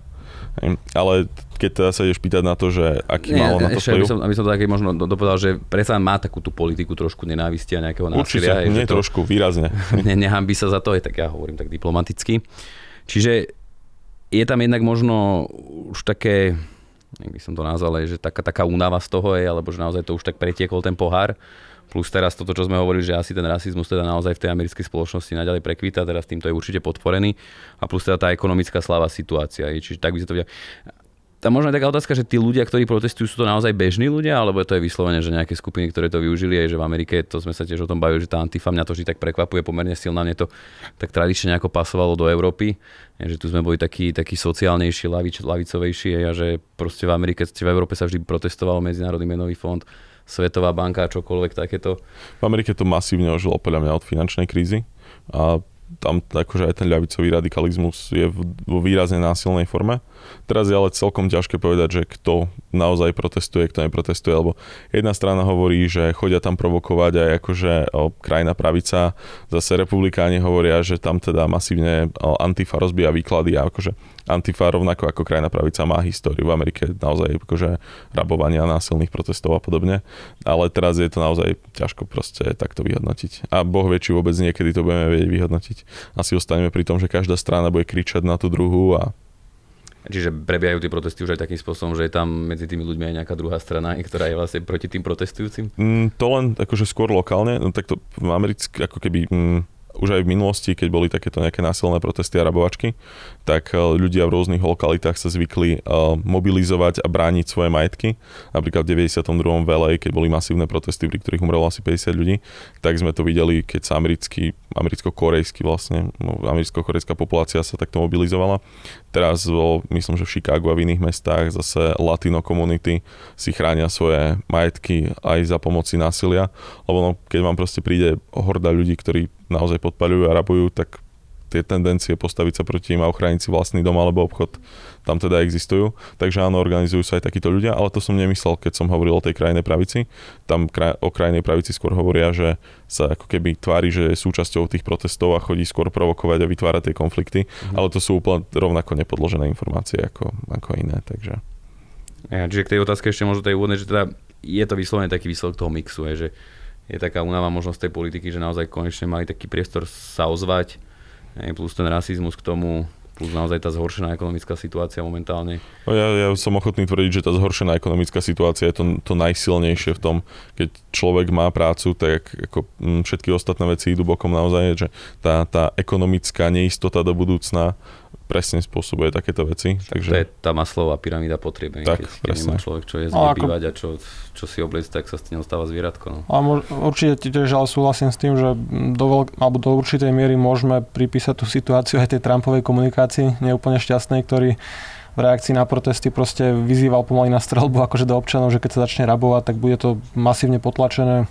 Ale keď teda sa ideš pýtať na to, že aký malo na to vplyv? Aby som to také možno dopovedal, že predsa má takú tú politiku trošku nenávisti a nejakého násilia. Určite, nie trošku, výrazne. Nehanbí sa za to, tak ja hovorím tak diplomaticky. Čiže je tam jednak možno už také, jak by som to nazval, že taká únava z toho je, alebo že naozaj to už tak pretiekol ten pohár. Plus teraz toto, čo sme hovorili, že asi ten rasizmus teda naozaj v tej americkej spoločnosti naďalej prekvíta, teraz týmto je určite podporený. A plus teda tá ekonomická slabá situácia. Čiže tak by sa to videl. Tá možno je taká otázka, že tí ľudia, ktorí protestujú, sú to naozaj bežní ľudia, alebo to je vyslovene, že nejaké skupiny, ktoré to využili, aj že v Amerike, to sme sa tiež o tom bavili, že tá Antifa mňa to vždy tak prekvapuje pomerne silná, mne to tak tradične nejako pasovalo do Európy, že tu sme boli takí sociálnejší, lavicovejší a že proste v Amerike, v Európe sa vždy protestoval Medzinárodný menový fond, Svetová banka, čokoľvek takéto. V Amerike to masívne ožilo podľa mňa od finančnej krízy a tam akože aj ten ľavicový radikalizmus je vo výrazne násilnej forme. Teraz je ale celkom ťažké povedať, že kto naozaj protestuje, kto neprotestuje, lebo jedna strana hovorí, že chodia tam provokovať aj akože krajná pravica, zase republikáni hovoria, že tam teda masívne Antifa rozbíja výklady a akože Antifa rovnako ako krajná pravica má históriu v Amerike naozaj akože rabovania, násilných protestov a podobne, ale teraz je to naozaj ťažko proste takto vyhodnotiť. A Boh vie, či vôbec niekedy to budeme vedieť vyhodnotiť. Asi ostaneme pri tom, že každá strana bude kričať na tú druhú a čiže prebiehajú tie protesty už aj takým spôsobom, že je tam medzi tými ľuďmi aj nejaká druhá strana, ktorá je vlastne proti tým protestujúcim? To len akože skôr lokálne, no tak to v americké ako keby už aj v minulosti, keď boli takéto nejaké násilné protesty a rabovačky, tak ľudia v rôznych lokalitách sa zvykli mobilizovať a brániť svoje majetky. Napríklad v 92. v LA, keď boli masívne protesty, pri ktorých umrelo asi 50 ľudí, tak sme to videli, keď sa americko-korejská populácia sa takto mobilizovala. Teraz myslím, že v Chicagu a v iných mestách zase latino komunity si chránia svoje majetky aj za pomoci násilia, lebo keď vám proste príde horda ľudí, ktorí naozaj podpaľujú a rabujú, tak tie tendencie postaviť sa proti im a ochrániť si vlastný dom alebo obchod tam teda existujú. Takže áno, organizujú sa aj takíto ľudia, ale to som nemyslel, keď som hovoril o tej krajnej pravici. Tam o krajnej pravici skôr hovoria, že sa ako keby tvári, že je súčasťou tých protestov a chodí skôr provokovať a vytvárať tie konflikty, ale to sú úplne rovnako nepodložené informácie ako iné, takže. Čiže k tej otázke ešte možno tej úvodnej, že teda je to vyslovene taký výsledok toho mixu, že je taká únava možnosť tej politiky, že naozaj konečne mali taký priestor sa ozvať, plus ten rasizmus k tomu, plus naozaj tá zhoršená ekonomická situácia momentálne. Ja som ochotný tvrdiť, že tá zhoršená ekonomická situácia je to najsilnejšie v tom, keď človek má prácu, tak ako všetky ostatné veci idú bokom naozaj, že tá ekonomická neistota do budúcna presne spôsobuje takéto veci. Takže... To je tá Maslowová pyramída potrieb. Keď nemá človek čo jesť, bývať a čo si obliecť, tak sa z neho stáva zvieratko. No. Určite tiež ale súhlasím s tým, že do určitej miery môžeme pripísať tú situáciu aj tej Trumpovej komunikácii, neúplne šťastnej, ktorý v reakcii na protesty proste vyzýval pomaly na streľbu akože do občanov, že keď sa začne rabovať, tak bude to masívne potlačené.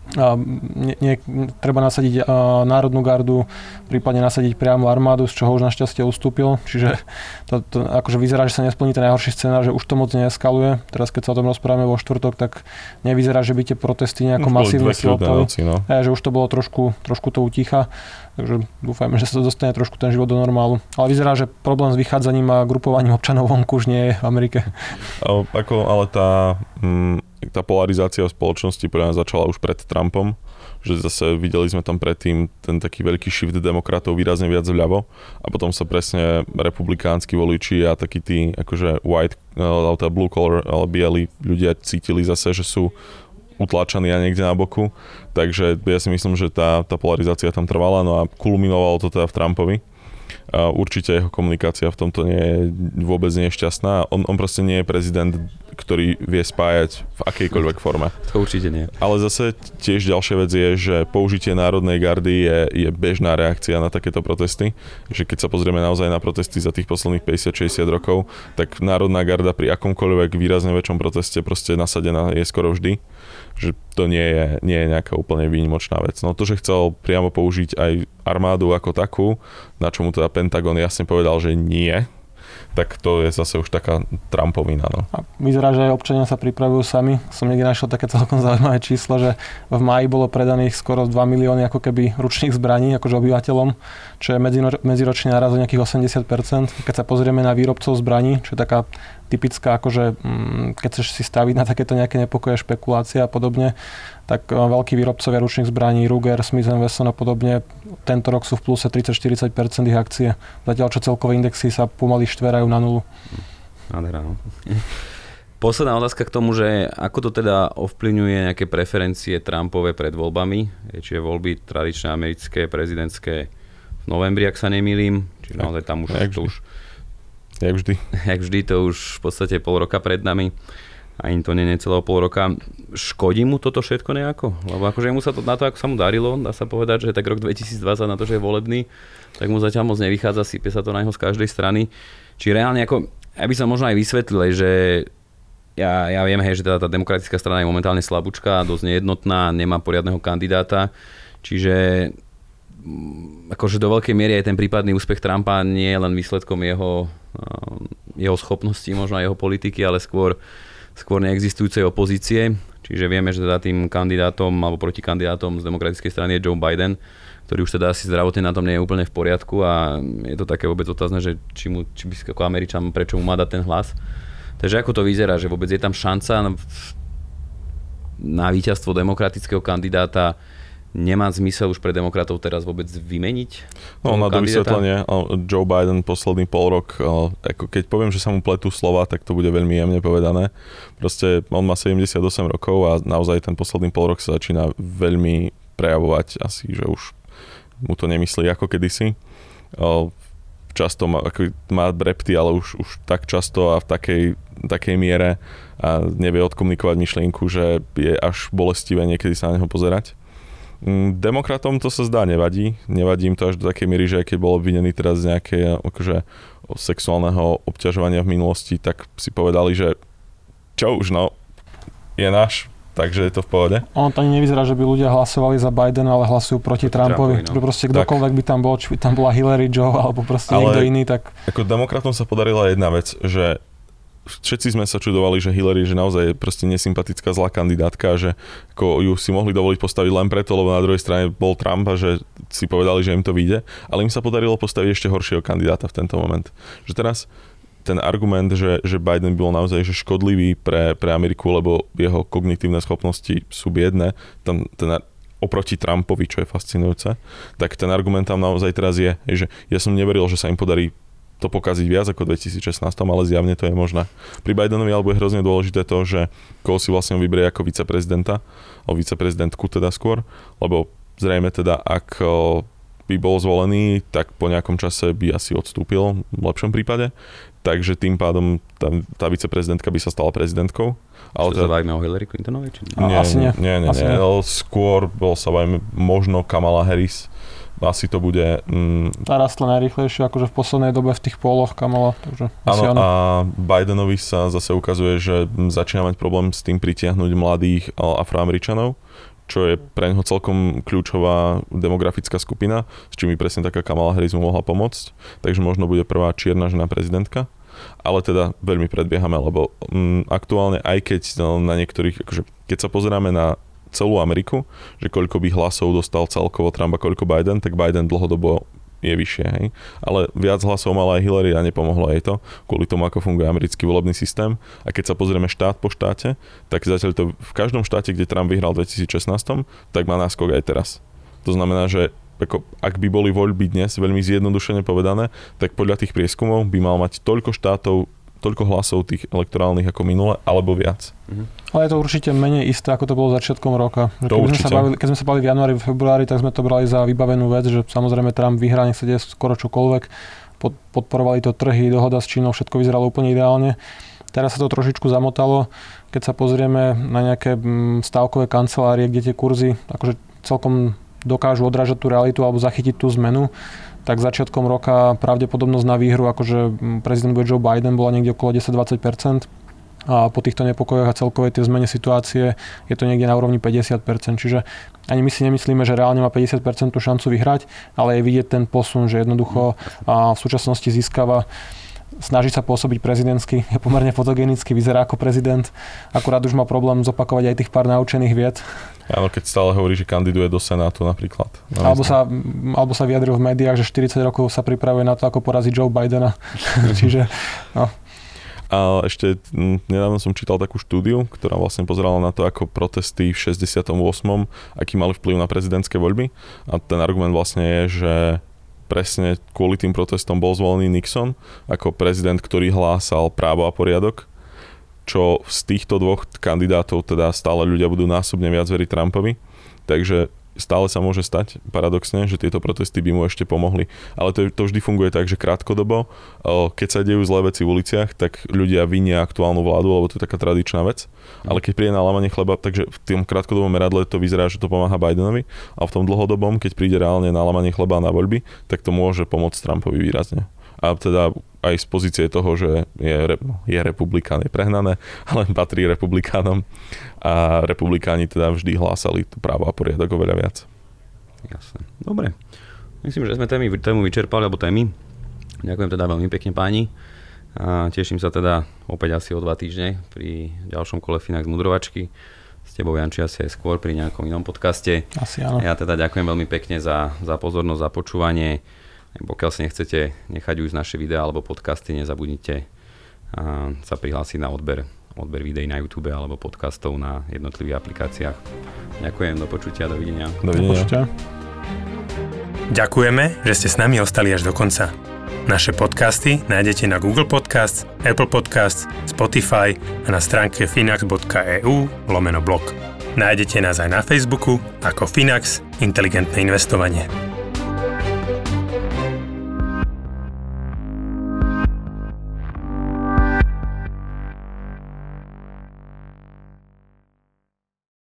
Treba nasadiť národnú gardu, prípadne nasadiť priamo armádu, z čoho už našťastie ustúpil. Čiže to akože vyzerá, že sa nesplní ten najhorší scenár, že už to moc neeskaluje. Teraz keď sa o tom rozprávame vo štvrtok, tak nevyzerá, že by tie protesty nejako masívne silotali. Že už to bolo trošku to utícha. Takže dúfajme, že sa to dostane trošku ten život do normálu. Ale vyzerá, že problém s vychádzaním a grupovaním občanov vonku už nie je v Amerike. Ale tá polarizácia v spoločnosti pre nás začala už pred Trumpom, že zase videli sme tam predtým ten taký veľký shift demokratov výrazne viac vľavo a potom sa presne republikánsky voliči a takí tí akože white, blue collar, ale bieli ľudia cítili zase, že sú utláčaní a niekde na boku. Takže ja si myslím, že tá polarizácia tam trvala, no a kulminovalo to teda v Trumpovi. Určite jeho komunikácia v tomto vôbec nie je šťastná. On proste nie je prezident, ktorý vie spájať v akejkoľvek forme. To určite nie. Ale zase tiež ďalšia vec je, že použitie národnej gardy je bežná reakcia na takéto protesty. Že keď sa pozrieme naozaj na protesty za tých posledných 50-60 rokov, tak národná garda pri akomkoľvek výrazne väčšom proteste proste nasadená je skoro vždy. Že to nie je nejaká úplne výnimočná vec. No to, že chcel priamo použiť aj armádu ako takú, na čomu teda Pentagon jasne povedal, že nie, tak to je zase už taká Trumpovina. No. A vyzerá, že aj občania sa pripravujú sami. Som niekde našiel také celkom zaujímavé číslo, že v máji bolo predaných skoro 2 milióny ako keby ručných zbraní, akože obyvateľom, čo je medziročný náraz o nejakých 80%. Keď sa pozrieme na výrobcov zbraní, čo je taká typická, akože keď chceš si staviť na takéto nejaké nepokoje, špekulácie a podobne, tak veľkí výrobcovia ručných zbraní, Ruger, Smith & Wesson a podobne, tento rok sú v pluse 30-40% ich akcie. Zatiaľ, čo celkové indexy sa pomaly štverajú na nulu. No. Posledná otázka k tomu, že ako to teda ovplyvňuje nejaké preferencie Trumpove pred voľbami, čiže voľby tradičné americké, prezidentské v novembri, ak sa nemýlim, čiže naozaj tam už to už Jak vždy, to už v podstate pol roka pred nami. Ani to nie je celého pol roka. Škodí mu toto všetko nejako? Lebo akože mu sa to na to, ako sa mu darilo, dá sa povedať, že tak rok 2020 na to, že je volebný, tak mu zatiaľ moc nevychádza, sype sa to na neho z každej strany. Či reálne ako, ja by som možno aj vysvetlil, že ja viem, že teda tá demokratická strana je momentálne slabúčka, dosť nejednotná, nemá poriadneho kandidáta, čiže akože do veľkej miery aj ten prípadný úspech Trumpa nie je len výsledkom jeho schopností, možno aj jeho politiky, ale skôr neexistujúcej opozície. Čiže vieme, že teda tým kandidátom alebo protikandidátom z demokratickej strany je Joe Biden, ktorý už teda asi zdravotne na tom nie je úplne v poriadku a je to také vôbec otázne, že či by ako Američan, prečo mu má dať ten hlas. Takže ako to vyzerá, že vôbec je tam šanca na víťazstvo demokratického kandidáta, nemá zmysel už pre demokratov teraz vôbec vymeniť? No na to vysvetlenie, Joe Biden posledný pol rok, ako keď poviem, že sa mu pletú slova, tak to bude veľmi jemne povedané. Proste on má 78 rokov a naozaj ten posledný pol rok sa začína veľmi prejavovať asi, že už mu to nemyslí ako kedysi. Často má brepty, ale už tak často a v takej miere a nevie odkomunikovať myšlienku, že je až bolestivé niekedy sa na neho pozerať. Demokratom to sa zdá nevadí. Nevadí im to až do takej miery, že keď bol obvinený teraz z nejakého akože, sexuálneho obťažovania v minulosti, tak si povedali, že čo už, no, je náš, takže je to v pohode. On to ani nevyzerá, že by ľudia hlasovali za Bidena, ale hlasujú proti Trumpovi. No. Proste kdokoľvek by tam bol, či by tam bola Hillary, Joe, alebo proste niekto iný, tak... Ako demokratom sa podarila jedna vec, že všetci sme sa čudovali, že Hillary, že naozaj je proste nesympatická zlá kandidátka, že ako ju si mohli dovoliť postaviť len preto, lebo na druhej strane bol Trump a že si povedali, že im to vyjde, ale im sa podarilo postaviť ešte horšieho kandidáta v tento moment. Že teraz ten argument, že Biden bol naozaj že škodlivý pre Ameriku, lebo jeho kognitívne schopnosti sú biedne, ten oproti Trumpovi, čo je fascinujúce, tak ten argument tam naozaj teraz je, že ja som neveril, že sa im podarí to pokaziť viac ako v 2016, ale zjavne to je možné. Pri Bidenovi ale bude hrozne dôležité to, že koho si vlastne vyberie ako viceprezidenta, o viceprezidentku teda skôr, lebo zrejme teda, ak by bol zvolený, tak po nejakom čase by asi odstúpil v lepšom prípade. Takže tým pádom tá viceprezidentka by sa stala prezidentkou. Ale sa bavíme o Hillary Clintonovej? Nie. Skôr sa bavíme možno Kamala Harris. Asi to bude... Tá rastla najrýchlejšie, akože v poslednej dobe v tých póloch Kamala. Áno, a Bidenovi sa zase ukazuje, že začína mať problém s tým pritiahnuť mladých Afroameričanov, čo je pre neho celkom kľúčová demografická skupina, s čím presne taká Kamala Harris mu mohla pomôcť. Takže možno bude prvá čierna žena prezidentka. Ale teda veľmi predbiehame, lebo aktuálne, aj keď na niektorých, akože, keď sa pozeráme na celú Ameriku, že koľko by hlasov dostal celkovo Trump a koľko Biden, tak Biden dlhodobo je vyššie, hej. Ale viac hlasov mala aj Hillary a nepomohlo jej to, kvôli tomu, ako funguje americký volebný systém. A keď sa pozrieme štát po štáte, tak zatiaľ to v každom štáte, kde Trump vyhral v 2016, tak má náskok aj teraz. To znamená, že ak by boli voľby dnes, veľmi zjednodušene povedané, tak podľa tých prieskumov by mal mať toľko štátov, toľko hlasov tých elektorálnych ako minule, alebo viac. Ale je to určite menej isté, ako to bolo začiatkom roka. Keď sme sa bavili v januári, v februári, tak sme to brali za vybavenú vec, že samozrejme Trump vyhrá, nech sa deje skoro čokoľvek. Podporovali to trhy, dohoda s Čínou, všetko vyzeralo úplne ideálne. Teraz sa to trošičku zamotalo. Keď sa pozrieme na nejaké stávkové kancelárie, kde tie kurzy akože celkom dokážu odrážať tú realitu alebo zachytiť tú zmenu, tak začiatkom roka pravdepodobnosť na výhru, akože prezident bude Joe Biden, bola niekde okolo 10-20%. A po týchto nepokojoch a celkovej tej zmene situácie je to niekde na úrovni 50%. Čiže ani my si nemyslíme, že reálne má 50% tú šancu vyhrať, ale je vidieť ten posun, že jednoducho v súčasnosti získava, snaží sa pôsobiť prezidentsky, je pomerne fotogenicky, vyzerá ako prezident, akurát už má problém zopakovať aj tých pár naučených vied. Áno, keď stále hovorí, že kandiduje do Senátu napríklad. Alebo sa vyjadril v médiách, že 40 rokov sa pripravuje na to, ako poraziť Joe Bidena. Čiže, no. A ešte nedávno som čítal takú štúdiu, ktorá vlastne pozerala na to, ako protesty v 68. aký mali vplyv na prezidentské voľby. A ten argument vlastne je, že presne kvôli tým protestom bol zvolený Nixon ako prezident, ktorý hlásal právo a poriadok, čo z týchto dvoch kandidátov teda stále ľudia budú násobne viac veriť Trumpovi. Takže stále sa môže stať, paradoxne, že tieto protesty by mu ešte pomohli. Ale to vždy funguje tak, že krátkodobo, keď sa dejú zlé veci v uliciach, tak ľudia vinia aktuálnu vládu, lebo to je taká tradičná vec. Ale keď príde na lámanie chleba, takže v tom krátkodobom meradle to vyzerá, že to pomáha Bidenovi, a v tom dlhodobom, keď príde reálne na lámanie chleba na voľby, tak to môže pomôcť Trumpovi výrazne. A teda aj z pozície toho, že je republikán, je prehnané, ale patrí republikánom a republikáni teda vždy hlásali to právo a poriadok oveľa viac. Jasne. Dobre. Myslím, že sme tému vyčerpali, alebo témy. Ďakujem teda veľmi pekne páni. A teším sa teda opäť asi o 2 týždne pri ďalšom kole Finax Mudrovačky. S tebou, Janči, asi aj skôr pri nejakom inom podcaste. Asi áno. Ja teda ďakujem veľmi pekne za pozornosť, za počúvanie. Pokiaľ si nechcete nechať už naše videá alebo podcasty, nezabudnite sa prihlásiť na odber videí na YouTube alebo podcastov na jednotlivých aplikáciách. Ďakujem, do počutia, dovidenia. Dovidenia. Ďakujeme, že ste s nami ostali až do konca. Naše podcasty nájdete na Google Podcasts, Apple Podcasts, Spotify a na stránke finax.eu/blog. Nájdete nás aj na Facebooku ako Finax Inteligentné investovanie.